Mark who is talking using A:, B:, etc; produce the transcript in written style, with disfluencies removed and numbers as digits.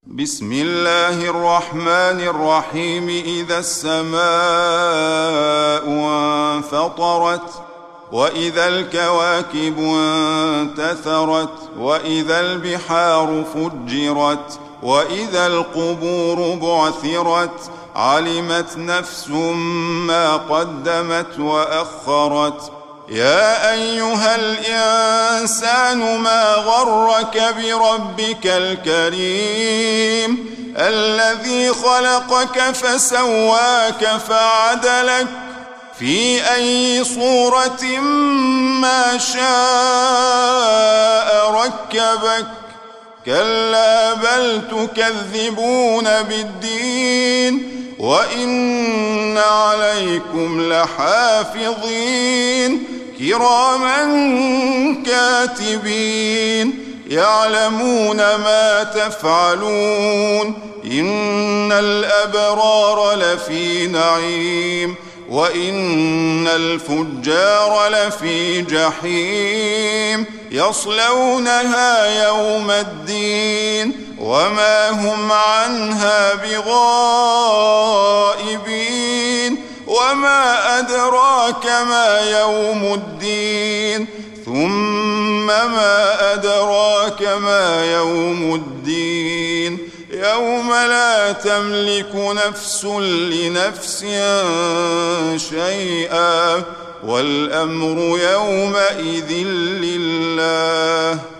A: بسم الله الرحمن الرحيم. إذا السماء انفطرت وإذا الكواكب انتثرت وإذا البحار فجرت وإذا القبور بعثرت علمت نفس ما قدمت وأخرت. يا أيها الإنسان ما غرك بربك الكريم الذي خلقك فسواك فعدلك في أي صورة ما شاء ركبك. كلا بل تكذبون بالدين وإن عليكم لحافظين كراما كاتبين يعلمون ما تفعلون. إن الأبرار لفي نعيم وإن الفجار لفي جحيم يصلونها يوم الدين وما هم عنها بغائبين. وما أدراك ما يوم الدين ثم ما أدراك ما يوم الدين يوم لا تملك نفس لنفس شيئا والأمر يومئذ لله.